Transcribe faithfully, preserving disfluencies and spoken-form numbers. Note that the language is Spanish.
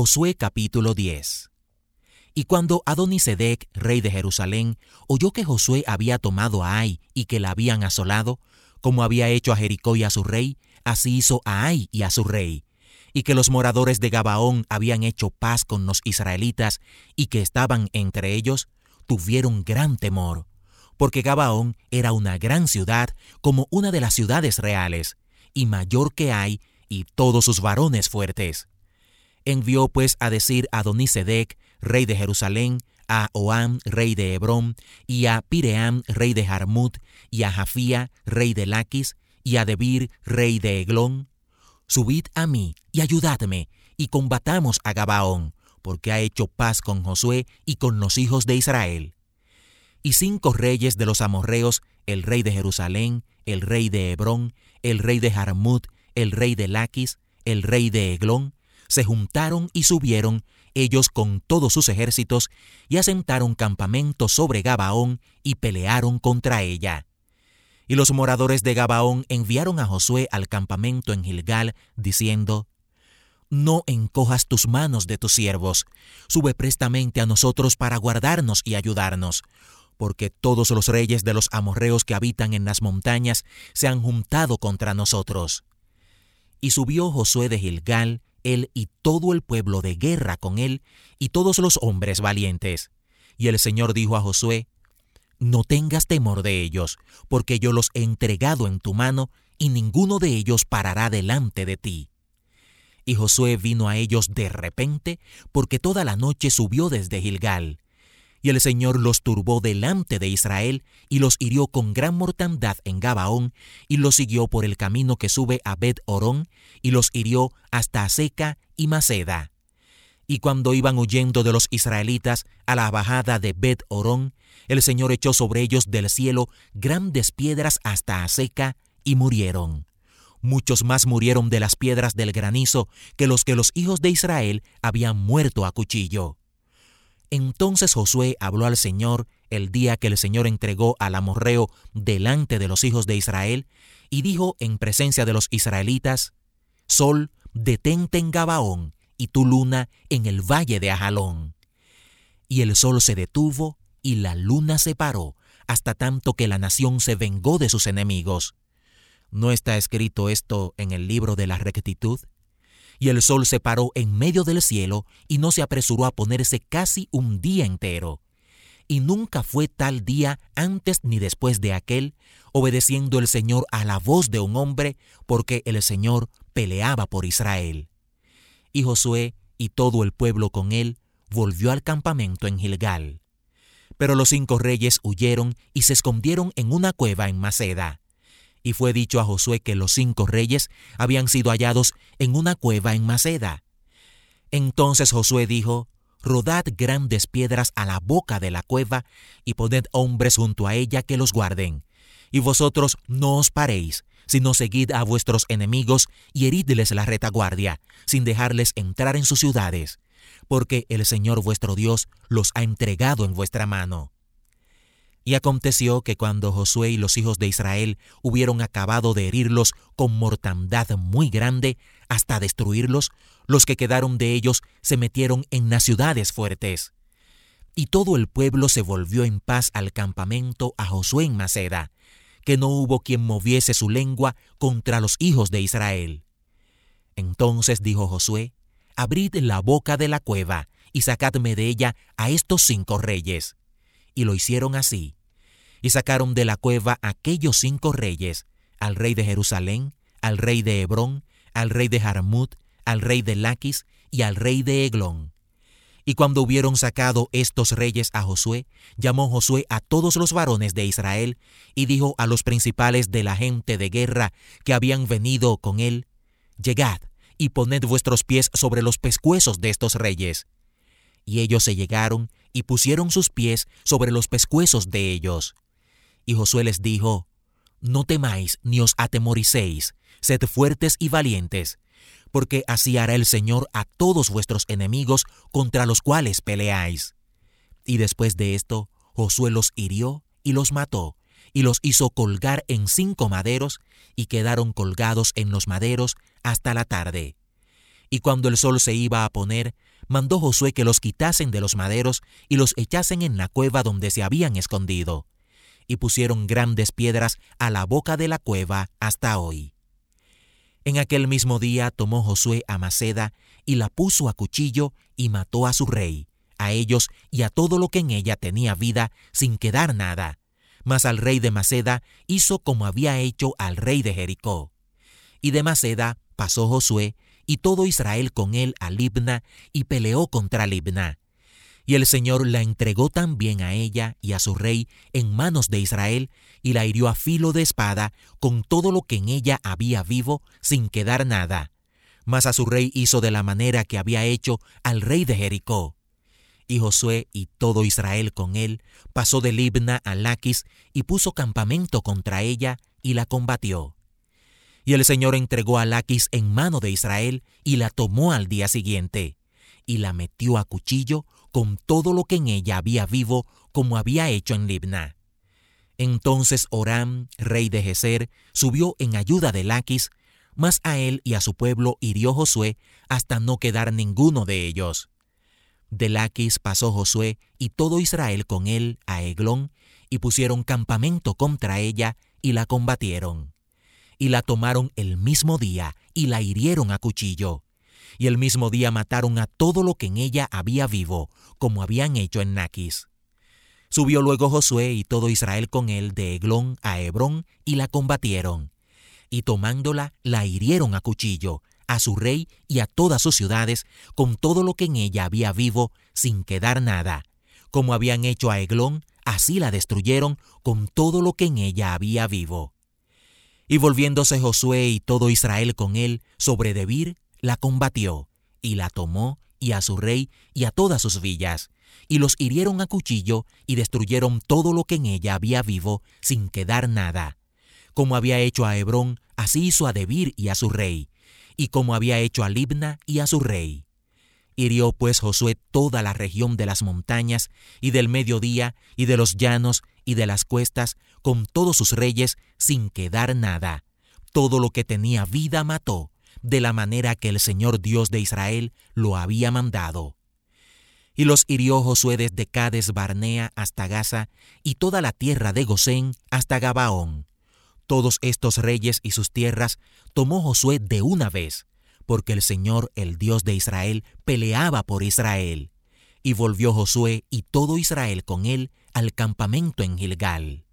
Josué capítulo diez. Y cuando Adonisedec, rey de Jerusalén, oyó que Josué había tomado a Ai y que la habían asolado, como había hecho a Jericó y a su rey, así hizo a Ai y a su rey, y que los moradores de Gabaón habían hecho paz con los israelitas y que estaban entre ellos, tuvieron gran temor, porque Gabaón era una gran ciudad como una de las ciudades reales, y mayor que Ai y todos sus varones fuertes. Envió pues a decir a Adonisedec, rey de Jerusalén, a Oam, rey de Hebrón, y a Piream, rey de Jarmut, y a Jafía, rey de Laquis, y a Debir, rey de Eglón: subid a mí y ayudadme, y combatamos a Gabaón, porque ha hecho paz con Josué y con los hijos de Israel. Y cinco reyes de los amorreos, el rey de Jerusalén, el rey de Hebrón, el rey de Jarmut, el rey de Laquis, el rey de Eglón, se juntaron y subieron, ellos con todos sus ejércitos, y asentaron campamento sobre Gabaón y pelearon contra ella. Y los moradores de Gabaón enviaron a Josué al campamento en Gilgal, diciendo: no encojas tus manos de tus siervos, sube prestamente a nosotros para guardarnos y ayudarnos, porque todos los reyes de los amorreos que habitan en las montañas se han juntado contra nosotros. Y subió Josué de Gilgal, él y todo el pueblo de guerra con él, y todos los hombres valientes. Y el Señor dijo a Josué: no tengas temor de ellos, porque yo los he entregado en tu mano, y ninguno de ellos parará delante de ti. Y Josué vino a ellos de repente, porque toda la noche subió desde Gilgal. Y el Señor los turbó delante de Israel, y los hirió con gran mortandad en Gabaón, y los siguió por el camino que sube a Bet-Orón, y los hirió hasta Aseca y Maceda. Y cuando iban huyendo de los israelitas a la bajada de Bet-Orón, el Señor echó sobre ellos del cielo grandes piedras hasta Aseca, y murieron. Muchos más murieron de las piedras del granizo que los que los hijos de Israel habían muerto a cuchillo. Entonces Josué habló al Señor el día que el Señor entregó al amorreo delante de los hijos de Israel, y dijo en presencia de los israelitas: Sol, detente en Gabaón, y tu luna en el valle de Ajalón. Y el sol se detuvo, y la luna se paró, hasta tanto que la nación se vengó de sus enemigos. ¿No está escrito esto en el libro de la rectitud? Y el sol se paró en medio del cielo y no se apresuró a ponerse casi un día entero. Y nunca fue tal día antes ni después de aquel, obedeciendo el Señor a la voz de un hombre, porque el Señor peleaba por Israel. Y Josué y todo el pueblo con él volvió al campamento en Gilgal. Pero los cinco reyes huyeron y se escondieron en una cueva en Maceda. Y fue dicho a Josué que los cinco reyes habían sido hallados en una cueva en Maceda. Entonces Josué dijo: rodad grandes piedras a la boca de la cueva, y poned hombres junto a ella que los guarden. Y vosotros no os paréis, sino seguid a vuestros enemigos y heridles la retaguardia, sin dejarles entrar en sus ciudades, porque el Señor vuestro Dios los ha entregado en vuestra mano. Y aconteció que cuando Josué y los hijos de Israel hubieron acabado de herirlos con mortandad muy grande, hasta destruirlos, los que quedaron de ellos se metieron en las ciudades fuertes. Y todo el pueblo se volvió en paz al campamento a Josué en Maceda, que no hubo quien moviese su lengua contra los hijos de Israel. Entonces dijo Josué: abrid la boca de la cueva, y sacadme de ella a estos cinco reyes. Y lo hicieron así. Y sacaron de la cueva aquellos cinco reyes: al rey de Jerusalén, al rey de Hebrón, al rey de Jarmut, al rey de Laquis y al rey de Eglón. Y cuando hubieron sacado estos reyes a Josué, llamó Josué a todos los varones de Israel, y dijo a los principales de la gente de guerra que habían venido con él: llegad y poned vuestros pies sobre los pescuezos de estos reyes. Y ellos se llegaron y pusieron sus pies sobre los pescuezos de ellos. Y Josué les dijo: no temáis ni os atemoricéis, sed fuertes y valientes, porque así hará el Señor a todos vuestros enemigos contra los cuales peleáis. Y después de esto, Josué los hirió y los mató, y los hizo colgar en cinco maderos, y quedaron colgados en los maderos hasta la tarde. Y cuando el sol se iba a poner, mandó Josué que los quitasen de los maderos y los echasen en la cueva donde se habían escondido, y pusieron grandes piedras a la boca de la cueva hasta hoy. En aquel mismo día tomó Josué a Maceda y la puso a cuchillo y mató a su rey, a ellos y a todo lo que en ella tenía vida, sin quedar nada. Mas al rey de Maceda hizo como había hecho al rey de Jericó. Y de Maceda pasó Josué y todo Israel con él a Libna, y peleó contra Libna. Y el Señor la entregó también a ella y a su rey en manos de Israel, y la hirió a filo de espada con todo lo que en ella había vivo, sin quedar nada. Mas a su rey hizo de la manera que había hecho al rey de Jericó. Y Josué y todo Israel con él pasó de Libna a Laquis, y puso campamento contra ella, y la combatió. Y el Señor entregó a Laquis en mano de Israel, y la tomó al día siguiente, y la metió a cuchillo con todo lo que en ella había vivo, como había hecho en Libna. Entonces Horam, rey de Gezer, subió en ayuda de Laquis, mas a él y a su pueblo hirió Josué hasta no quedar ninguno de ellos. De Laquis pasó Josué y todo Israel con él a Eglón, y pusieron campamento contra ella, y la combatieron. Y la tomaron el mismo día, y la hirieron a cuchillo. Y el mismo día mataron a todo lo que en ella había vivo, como habían hecho en Laquis. Subió luego Josué y todo Israel con él de Eglón a Hebrón, y la combatieron. Y tomándola, la hirieron a cuchillo, a su rey y a todas sus ciudades, con todo lo que en ella había vivo, sin quedar nada. Como habían hecho a Eglón, así la destruyeron, con todo lo que en ella había vivo. Y volviéndose Josué y todo Israel con él sobre Debir, la combatió, y la tomó, y a su rey, y a todas sus villas, y los hirieron a cuchillo, y destruyeron todo lo que en ella había vivo, sin quedar nada. Como había hecho a Hebrón, así hizo a Debir y a su rey, y como había hecho a Libna y a su rey. Hirió pues Josué toda la región de las montañas, y del mediodía, y de los llanos, y de las cuestas, con todos sus reyes, sin quedar nada. Todo lo que tenía vida mató, de la manera que el Señor Dios de Israel lo había mandado. Y los hirió Josué desde Cades Barnea hasta Gaza, y toda la tierra de Gosén hasta Gabaón. Todos estos reyes y sus tierras tomó Josué de una vez, porque el Señor, el Dios de Israel, peleaba por Israel. Y volvió Josué y todo Israel con él al campamento en Gilgal.